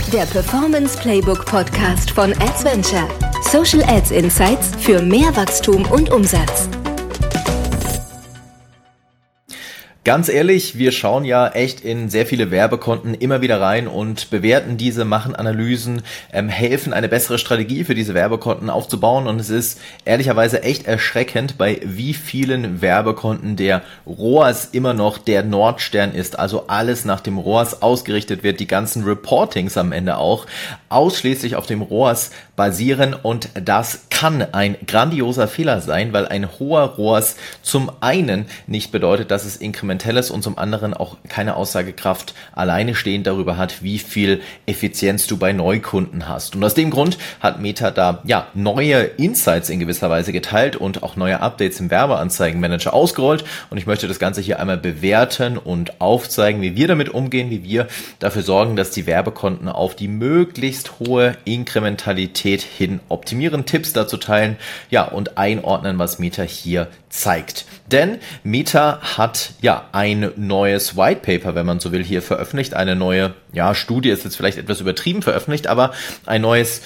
Der Performance Playbook Podcast von Adventure. Social Ads Insights für mehr Wachstum und Umsatz. Ganz ehrlich, wir schauen ja echt in sehr viele Werbekonten immer wieder rein und bewerten diese, machen Analysen, helfen eine bessere Strategie für diese Werbekonten aufzubauen, und es ist ehrlicherweise echt erschreckend, bei wie vielen Werbekonten der ROAS immer noch der Nordstern ist, also alles nach dem ROAS ausgerichtet wird, die ganzen Reportings am Ende auch ausschließlich auf dem ROAS basieren, und das kann ein grandioser Fehler sein, weil ein hoher ROAS zum einen nicht bedeutet, dass es inkrementell ist und zum anderen auch keine Aussagekraft alleine stehend darüber hat, wie viel Effizienz du bei Neukunden hast. Und aus dem Grund hat Meta da neue Insights in gewisser Weise geteilt und auch neue Updates im Werbeanzeigenmanager ausgerollt, und ich möchte das Ganze hier einmal bewerten und aufzeigen, wie wir damit umgehen, wie wir dafür sorgen, dass die Werbekonten auf die möglichst hohe Inkrementalität hin optimieren, Tipps dazu teilen, und einordnen, was Meta hier zeigt. Denn Meta hat ein neues White Paper, wenn man so will, hier veröffentlicht. Eine neue Studie ist jetzt vielleicht etwas übertrieben veröffentlicht, aber ein neues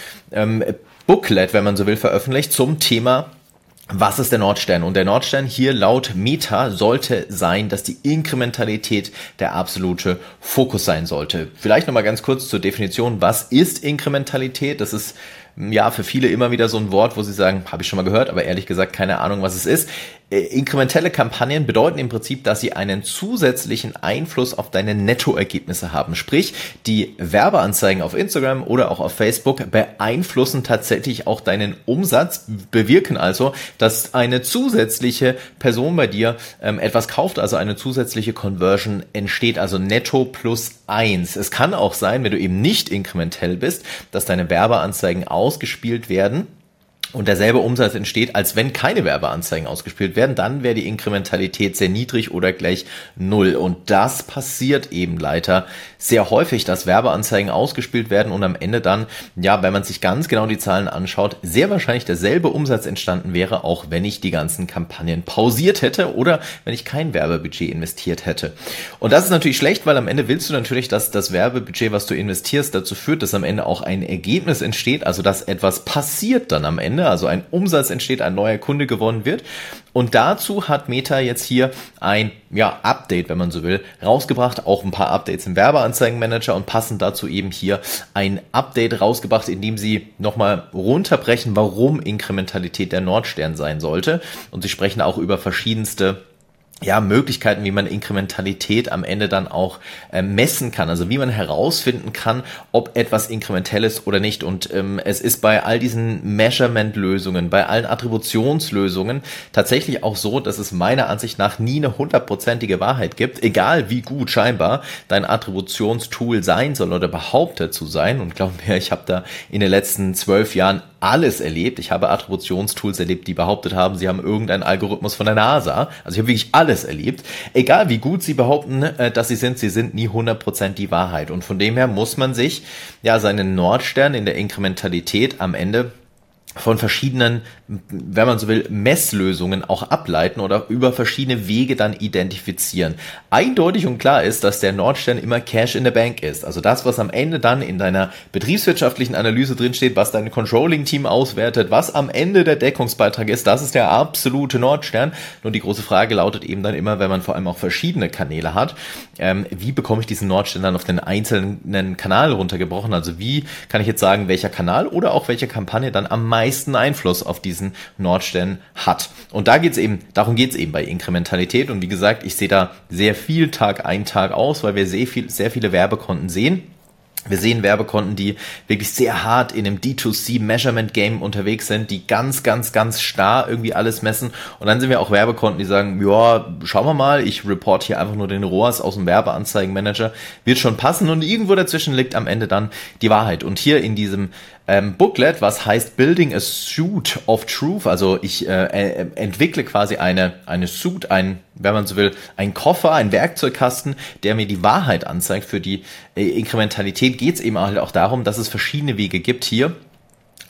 Booklet, wenn man so will, veröffentlicht zum Thema: Was ist der Nordstern? Und der Nordstern hier laut Meta sollte sein, dass die Inkrementalität der absolute Fokus sein sollte. Vielleicht nochmal ganz kurz zur Definition: Was ist Inkrementalität? Das ist für viele immer wieder so ein Wort, wo sie sagen, habe ich schon mal gehört, aber ehrlich gesagt keine Ahnung, was es ist. Inkrementelle Kampagnen bedeuten im Prinzip, dass sie einen zusätzlichen Einfluss auf deine Nettoergebnisse haben. Sprich, die Werbeanzeigen auf Instagram oder auch auf Facebook beeinflussen tatsächlich auch deinen Umsatz, bewirken also, dass eine zusätzliche Person bei dir etwas kauft, also eine zusätzliche Conversion entsteht, also netto plus 1. Es kann auch sein, wenn du eben nicht inkrementell bist, dass deine Werbeanzeigen ausgespielt werden und derselbe Umsatz entsteht, als wenn keine Werbeanzeigen ausgespielt werden, dann wäre die Inkrementalität sehr niedrig oder gleich 0. Und das passiert eben leider sehr häufig, dass Werbeanzeigen ausgespielt werden und am Ende dann, wenn man sich ganz genau die Zahlen anschaut, sehr wahrscheinlich derselbe Umsatz entstanden wäre, auch wenn ich die ganzen Kampagnen pausiert hätte oder wenn ich kein Werbebudget investiert hätte. Und das ist natürlich schlecht, weil am Ende willst du natürlich, dass das Werbebudget, was du investierst, dazu führt, dass am Ende auch ein Ergebnis entsteht, also dass etwas passiert dann am Ende, also ein Umsatz entsteht, ein neuer Kunde gewonnen wird. Und dazu hat Meta jetzt hier ein Update, wenn man so will, rausgebracht, auch ein paar Updates im Werbeanzeigenmanager, und passend dazu eben hier ein Update rausgebracht, in dem sie nochmal runterbrechen, warum Inkrementalität der Nordstern sein sollte. Und sie sprechen auch über verschiedenste Möglichkeiten, wie man Inkrementalität am Ende dann auch messen kann, also wie man herausfinden kann, ob etwas inkrementell ist oder nicht. Und es ist bei all diesen Measurement-Lösungen, bei allen Attributionslösungen tatsächlich auch so, dass es meiner Ansicht nach nie eine 100%ige Wahrheit gibt, egal wie gut scheinbar dein Attributionstool sein soll oder behauptet zu sein. Und glaub mir, ich habe da in den letzten 12 Jahren alles erlebt. Ich habe Attributionstools erlebt, die behauptet haben, sie haben irgendeinen Algorithmus von der NASA. Also ich habe wirklich alles erlebt. Egal wie gut sie behaupten, dass sie sind nie 100% die Wahrheit. Und von dem her muss man sich seinen Nordstern in der Inkrementalität am Ende von verschiedenen, wenn man so will, Messlösungen auch ableiten oder über verschiedene Wege dann identifizieren. Eindeutig und klar ist, dass der Nordstern immer Cash in the Bank ist. Also das, was am Ende dann in deiner betriebswirtschaftlichen Analyse drinsteht, was dein Controlling-Team auswertet, was am Ende der Deckungsbeitrag ist, das ist der absolute Nordstern. Nur die große Frage lautet eben dann immer, wenn man vor allem auch verschiedene Kanäle hat, wie bekomme ich diesen Nordstern dann auf den einzelnen Kanal runtergebrochen? Also wie kann ich jetzt sagen, welcher Kanal oder auch welche Kampagne dann am meisten Einfluss auf diesen Nordstern hat. Und darum geht's eben bei Inkrementalität. Und wie gesagt, ich sehe da sehr viel Tag ein, Tag aus, weil wir sehr viele Werbekonten sehen. Wir sehen Werbekonten, die wirklich sehr hart in einem D2C-Measurement-Game unterwegs sind, die ganz, ganz, ganz starr irgendwie alles messen. Und dann sehen wir auch Werbekonten, die sagen, schauen wir mal, ich report hier einfach nur den ROAS aus dem Werbeanzeigenmanager, wird schon passen. Und irgendwo dazwischen liegt am Ende dann die Wahrheit. Und hier in diesem Booklet, was heißt Building a Suite of Truth, also ich entwickle quasi eine Suite, wenn man so will, ein Koffer, ein Werkzeugkasten, der mir die Wahrheit anzeigt. Für die Inkrementalität geht es eben halt auch darum, dass es verschiedene Wege gibt hier,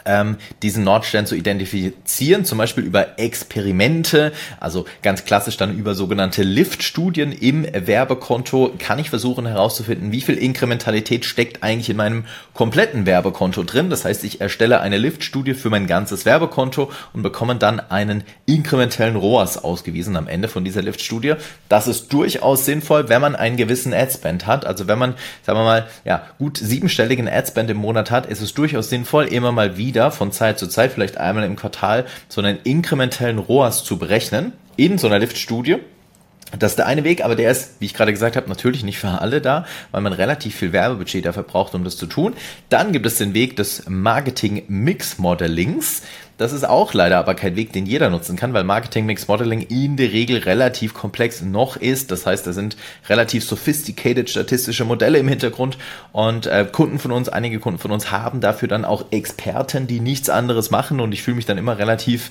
diesen Nordstern zu identifizieren, zum Beispiel über Experimente, also ganz klassisch dann über sogenannte Lift-Studien im Werbekonto, kann ich versuchen herauszufinden, wie viel Inkrementalität steckt eigentlich in meinem kompletten Werbekonto drin. Das heißt, ich erstelle eine Lift-Studie für mein ganzes Werbekonto und bekomme dann einen inkrementellen ROAS ausgewiesen am Ende von dieser Lift-Studie. Das ist durchaus sinnvoll, wenn man einen gewissen Adspend hat. Also wenn man, sagen wir mal, gut 7-stelligen Adspend im Monat hat, ist es durchaus sinnvoll, immer mal wieder von Zeit zu Zeit, vielleicht einmal im Quartal, so einen inkrementellen ROAS zu berechnen in so einer Lift-Studie. Das ist der eine Weg, aber der ist, wie ich gerade gesagt habe, natürlich nicht für alle da, weil man relativ viel Werbebudget dafür braucht, um das zu tun. Dann gibt es den Weg des Marketing-Mix-Modellings. Das ist auch leider aber kein Weg, den jeder nutzen kann, weil Marketing-Mix-Modeling in der Regel relativ komplex noch ist. Das heißt, da sind relativ sophisticated statistische Modelle im Hintergrund und einige Kunden von uns haben dafür dann auch Experten, die nichts anderes machen, und ich fühle mich dann immer relativ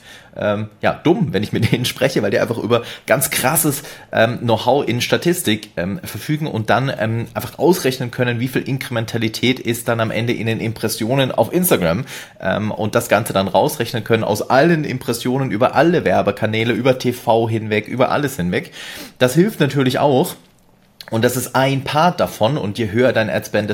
dumm, wenn ich mit denen spreche, weil die einfach über ganz krasses Know-how in Statistik verfügen und dann einfach ausrechnen können, wie viel Inkrementalität ist dann am Ende in den Impressionen auf Instagram und das Ganze dann rausrechnen können aus allen Impressionen über alle Werbekanäle, über TV hinweg, über alles hinweg. Das hilft natürlich auch. Und das ist ein Part davon, und je höher dein Adspend,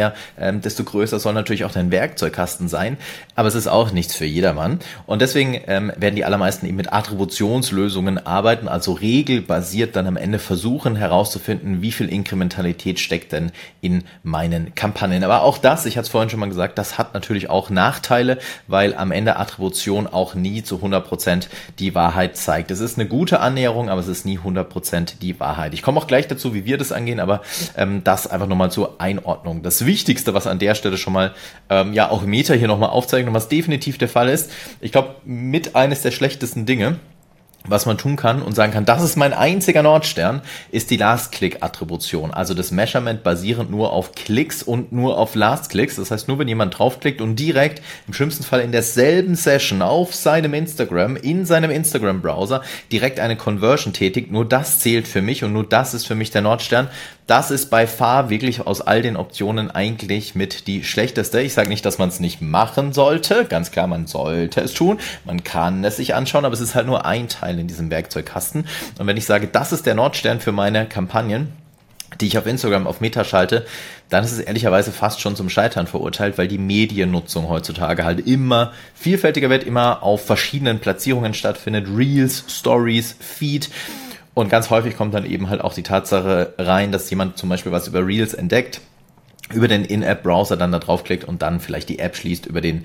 desto größer soll natürlich auch dein Werkzeugkasten sein, aber es ist auch nichts für jedermann, und deswegen werden die allermeisten eben mit Attributionslösungen arbeiten, also regelbasiert dann am Ende versuchen herauszufinden, wie viel Inkrementalität steckt denn in meinen Kampagnen. Aber auch das, ich hatte es vorhin schon mal gesagt, das hat natürlich auch Nachteile, weil am Ende Attribution auch nie zu 100% die Wahrheit zeigt. Es ist eine gute Annäherung, aber es ist nie 100% die Wahrheit. Ich komme auch gleich dazu, wie wir das angehen, aber das einfach nochmal zur Einordnung. Das Wichtigste, was an der Stelle schon mal auch Meta hier nochmal aufzeichnet und was definitiv der Fall ist, ich glaube, mit eines der schlechtesten Dinge, was man tun kann und sagen kann, das ist mein einziger Nordstern, ist die Last-Click-Attribution. Also das Measurement basierend nur auf Klicks und nur auf Last-Clicks. Das heißt, nur wenn jemand draufklickt und direkt, im schlimmsten Fall in derselben Session auf seinem Instagram, in seinem Instagram-Browser, direkt eine Conversion tätigt, nur das zählt für mich und nur das ist für mich der Nordstern. Das ist by far wirklich aus all den Optionen eigentlich mit die schlechteste. Ich sage nicht, dass man es nicht machen sollte. Ganz klar, man sollte es tun. Man kann es sich anschauen, aber es ist halt nur ein Teil in diesem Werkzeugkasten. Und wenn ich sage, das ist der Nordstern für meine Kampagnen, die ich auf Instagram auf Meta schalte, dann ist es ehrlicherweise fast schon zum Scheitern verurteilt, weil die Mediennutzung heutzutage halt immer vielfältiger wird, immer auf verschiedenen Platzierungen stattfindet. Reels, Stories, Feed. Und ganz häufig kommt dann eben halt auch die Tatsache rein, dass jemand zum Beispiel was über Reels entdeckt, über den In-App-Browser dann da draufklickt und dann vielleicht die App schließt über den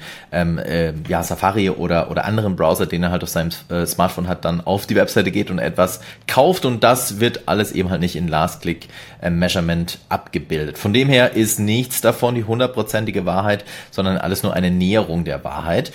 Safari oder anderen Browser, den er halt auf seinem Smartphone hat, dann auf die Webseite geht und etwas kauft, und das wird alles eben halt nicht in Last-Click-Measurement abgebildet. Von dem her ist nichts davon die 100%ige Wahrheit, sondern alles nur eine Näherung der Wahrheit.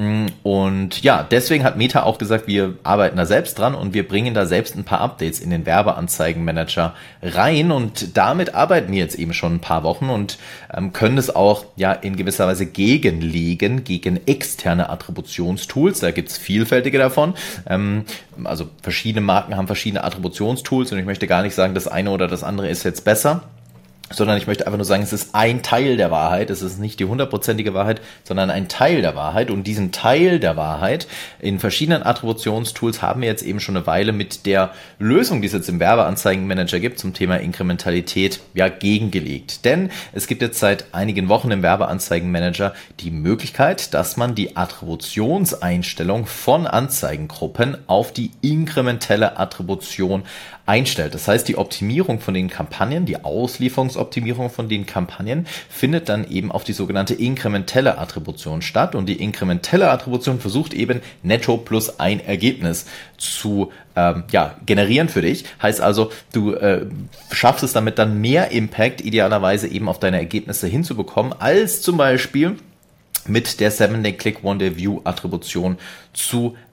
Und ja, deswegen hat Meta auch gesagt, wir arbeiten da selbst dran und wir bringen da selbst ein paar Updates in den Werbeanzeigenmanager rein, und damit arbeiten wir jetzt eben schon ein paar Wochen und können es auch in gewisser Weise gegenlegen gegen externe Attributionstools. Da gibt es vielfältige davon. Also verschiedene Marken haben verschiedene Attributionstools, und ich möchte gar nicht sagen, das eine oder das andere ist jetzt besser, sondern ich möchte einfach nur sagen, es ist ein Teil der Wahrheit, es ist nicht die 100%ige Wahrheit, sondern ein Teil der Wahrheit, und diesen Teil der Wahrheit in verschiedenen Attributionstools haben wir jetzt eben schon eine Weile mit der Lösung, die es jetzt im Werbeanzeigenmanager gibt, zum Thema Inkrementalität, gegengelegt. Denn es gibt jetzt seit einigen Wochen im Werbeanzeigenmanager die Möglichkeit, dass man die Attributionseinstellung von Anzeigengruppen auf die inkrementelle Attribution einstellt. Das heißt, die Optimierung von den Kampagnen, die Auslieferungsoptimierung von den Kampagnen findet dann eben auf die sogenannte inkrementelle Attribution statt, und die inkrementelle Attribution versucht eben netto plus ein Ergebnis zu generieren für dich. Heißt also, du schaffst es damit dann mehr Impact idealerweise eben auf deine Ergebnisse hinzubekommen, als zum Beispiel mit der 7-Day-Click, 1-Day-View-Attribution zu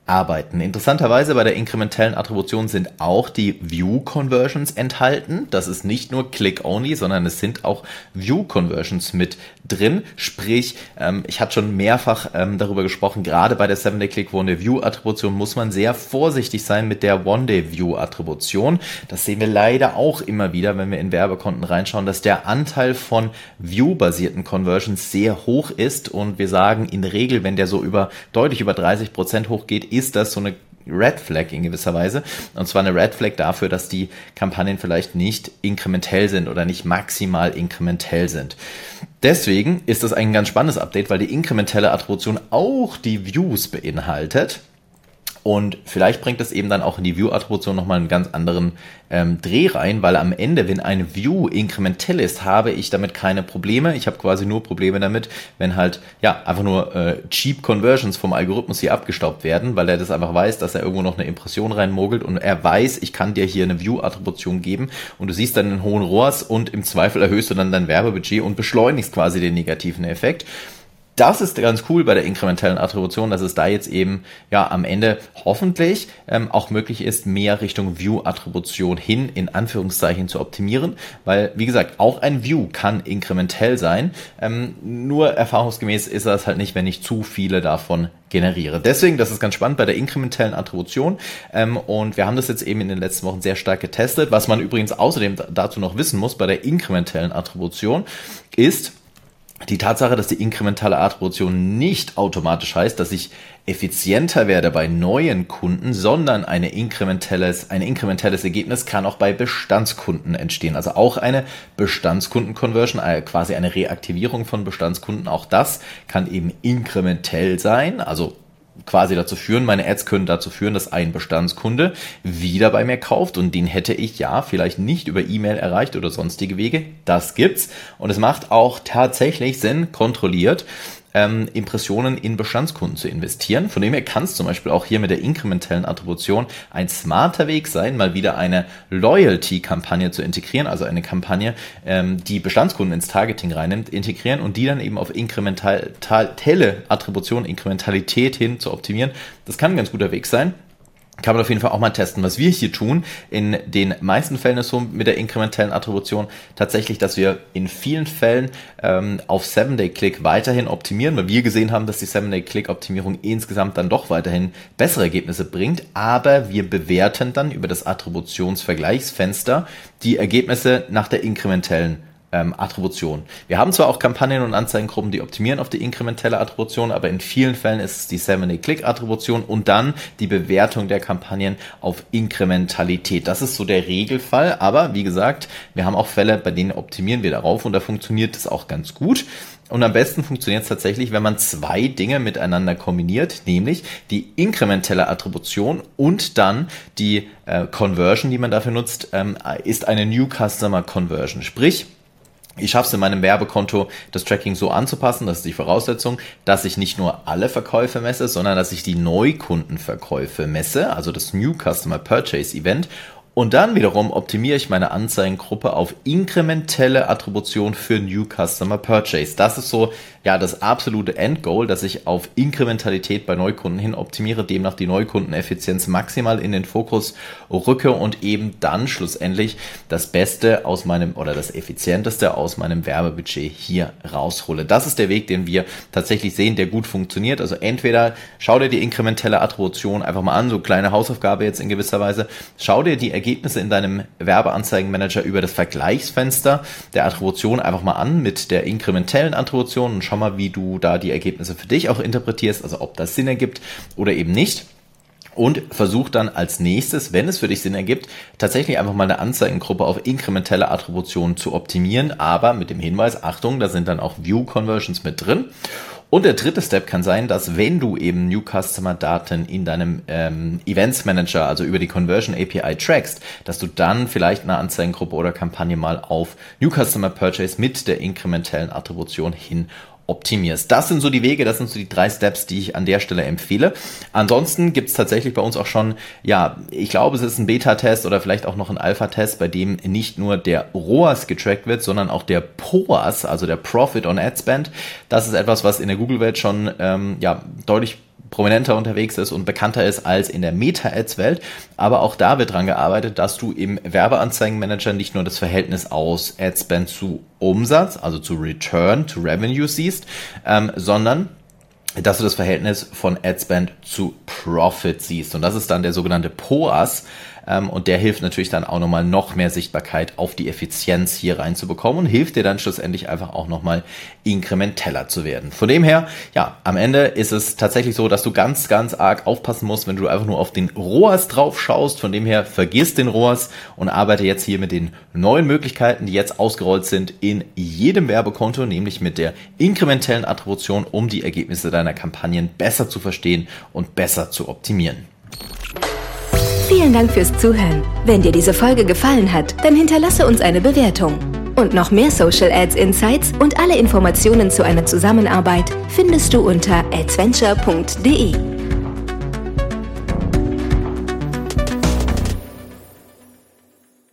arbeiten. Interessanterweise bei der inkrementellen Attribution sind auch die View-Conversions enthalten. Das ist nicht nur Click-Only, sondern es sind auch View-Conversions mit drin. Sprich, ich hatte schon mehrfach darüber gesprochen, gerade bei der 7-Day-Click One-Day-View-Attribution muss man sehr vorsichtig sein mit der One-Day-View-Attribution. Das sehen wir leider auch immer wieder, wenn wir in Werbekonten reinschauen, dass der Anteil von View-basierten Conversions sehr hoch ist und wir sagen in der Regel, wenn der so deutlich über 30% hochgeht, ist das so eine Red Flag in gewisser Weise. Und zwar eine Red Flag dafür, dass die Kampagnen vielleicht nicht inkrementell sind oder nicht maximal inkrementell sind. Deswegen ist das ein ganz spannendes Update, weil die inkrementelle Attribution auch die Views beinhaltet. Und vielleicht bringt es eben dann auch in die View-Attribution nochmal einen ganz anderen Dreh rein, weil am Ende, wenn eine View inkrementell ist, habe ich damit keine Probleme. Ich habe quasi nur Probleme damit, wenn halt einfach nur Cheap Conversions vom Algorithmus hier abgestaubt werden, weil er das einfach weiß, dass er irgendwo noch eine Impression reinmogelt und er weiß, ich kann dir hier eine View-Attribution geben und du siehst dann einen hohen ROAS und im Zweifel erhöhst du dann dein Werbebudget und beschleunigst quasi den negativen Effekt. Das ist ganz cool bei der inkrementellen Attribution, dass es da jetzt eben am Ende hoffentlich auch möglich ist, mehr Richtung View-Attribution hin in Anführungszeichen zu optimieren, weil wie gesagt, auch ein View kann inkrementell sein, nur erfahrungsgemäß ist das halt nicht, wenn ich zu viele davon generiere. Deswegen, das ist ganz spannend bei der inkrementellen Attribution und wir haben das jetzt eben in den letzten Wochen sehr stark getestet. Was man übrigens außerdem dazu noch wissen muss bei der inkrementellen Attribution ist, die Tatsache, dass die inkrementelle Attribution nicht automatisch heißt, dass ich effizienter werde bei neuen Kunden, sondern ein inkrementelles Ergebnis kann auch bei Bestandskunden entstehen. Also auch eine Bestandskunden-Conversion, quasi eine Reaktivierung von Bestandskunden. Auch das kann eben inkrementell sein, also quasi dazu führen, meine Ads können dazu führen, dass ein Bestandskunde wieder bei mir kauft und den hätte ich vielleicht nicht über E-Mail erreicht oder sonstige Wege. Das gibt's und es macht auch tatsächlich Sinn, kontrolliert Impressionen in Bestandskunden zu investieren. Von dem her kann es zum Beispiel auch hier mit der inkrementellen Attribution ein smarter Weg sein, mal wieder eine Loyalty-Kampagne zu integrieren, also eine Kampagne, die Bestandskunden ins Targeting reinnimmt, integrieren und die dann eben auf inkrementelle Attribution, Inkrementalität hin zu optimieren. Das kann ein ganz guter Weg sein. Kann man auf jeden Fall auch mal testen. Was wir hier tun, in den meisten Fällen ist so mit der inkrementellen Attribution tatsächlich, dass wir in vielen Fällen auf 7-Day-Click weiterhin optimieren, weil wir gesehen haben, dass die 7-Day-Click-Optimierung insgesamt dann doch weiterhin bessere Ergebnisse bringt, aber wir bewerten dann über das Attributionsvergleichsfenster die Ergebnisse nach der inkrementellen Attribution. Wir haben zwar auch Kampagnen und Anzeigengruppen, die optimieren auf die inkrementelle Attribution, aber in vielen Fällen ist es die 7-Day-Click-Attribution und dann die Bewertung der Kampagnen auf Inkrementalität. Das ist so der Regelfall, aber wie gesagt, wir haben auch Fälle, bei denen optimieren wir darauf und da funktioniert es auch ganz gut. Und am besten funktioniert es tatsächlich, wenn man zwei Dinge miteinander kombiniert, nämlich die inkrementelle Attribution und dann die Conversion, die man dafür nutzt, ist eine New Customer Conversion. Sprich, ich schaffe es in meinem Werbekonto, das Tracking so anzupassen, das ist die Voraussetzung, dass ich nicht nur alle Verkäufe messe, sondern dass ich die Neukundenverkäufe messe, also das New Customer Purchase Event. Und dann wiederum optimiere ich meine Anzeigengruppe auf inkrementelle Attribution für New Customer Purchase. Das ist so, das absolute Endgoal, dass ich auf Inkrementalität bei Neukunden hin optimiere, demnach die Neukundeneffizienz maximal in den Fokus rücke und eben dann schlussendlich das Beste aus meinem oder das Effizienteste aus meinem Werbebudget hier raushole. Das ist der Weg, den wir tatsächlich sehen, der gut funktioniert. Also entweder schau dir die inkrementelle Attribution einfach mal an, so kleine Hausaufgabe jetzt in gewisser Weise, schau dir die Ergebnisse in deinem Werbeanzeigenmanager über das Vergleichsfenster der Attribution einfach mal an mit der inkrementellen Attribution und schau mal, wie du da die Ergebnisse für dich auch interpretierst, also ob das Sinn ergibt oder eben nicht. Und versuch dann als nächstes, wenn es für dich Sinn ergibt, tatsächlich einfach mal eine Anzeigengruppe auf inkrementelle Attribution zu optimieren, aber mit dem Hinweis, Achtung, da sind dann auch View-Conversions mit drin. Und der dritte Step kann sein, dass wenn du eben New Customer Daten in deinem Events Manager, also über die Conversion API trackst, dass du dann vielleicht eine Anzeigengruppe oder Kampagne mal auf New Customer Purchase mit der inkrementellen Attribution hin optimierst. Das sind so die Wege, das sind so die 3 Steps, die ich an der Stelle empfehle. Ansonsten gibt es tatsächlich bei uns auch schon, ich glaube, es ist ein Beta-Test oder vielleicht auch noch ein Alpha-Test, bei dem nicht nur der ROAS getrackt wird, sondern auch der POAS, also der Profit on Ad Spend. Das ist etwas, was in der Google-Welt schon deutlich prominenter unterwegs ist und bekannter ist als in der Meta-Ads-Welt. Aber auch da wird dran gearbeitet, dass du im Werbeanzeigenmanager nicht nur das Verhältnis aus Adspend zu Umsatz, also zu Return, to Revenue siehst, sondern dass du das Verhältnis von Adspend zu Profit siehst. Und das ist dann der sogenannte POAS. Und der hilft natürlich dann auch nochmal noch mehr Sichtbarkeit auf die Effizienz hier reinzubekommen und hilft dir dann schlussendlich einfach auch nochmal inkrementeller zu werden. Von dem her, ja, am Ende ist es tatsächlich so, dass du ganz, ganz arg aufpassen musst, wenn du einfach nur auf den ROAS drauf schaust. Von dem her, vergiss den ROAS und arbeite jetzt hier mit den neuen Möglichkeiten, die jetzt ausgerollt sind in jedem Werbekonto, nämlich mit der inkrementellen Attribution, um die Ergebnisse deiner Kampagnen besser zu verstehen und besser zu optimieren. Vielen Dank fürs Zuhören. Wenn dir diese Folge gefallen hat, dann hinterlasse uns eine Bewertung. Und noch mehr Social Ads Insights und alle Informationen zu einer Zusammenarbeit findest du unter adventure.de.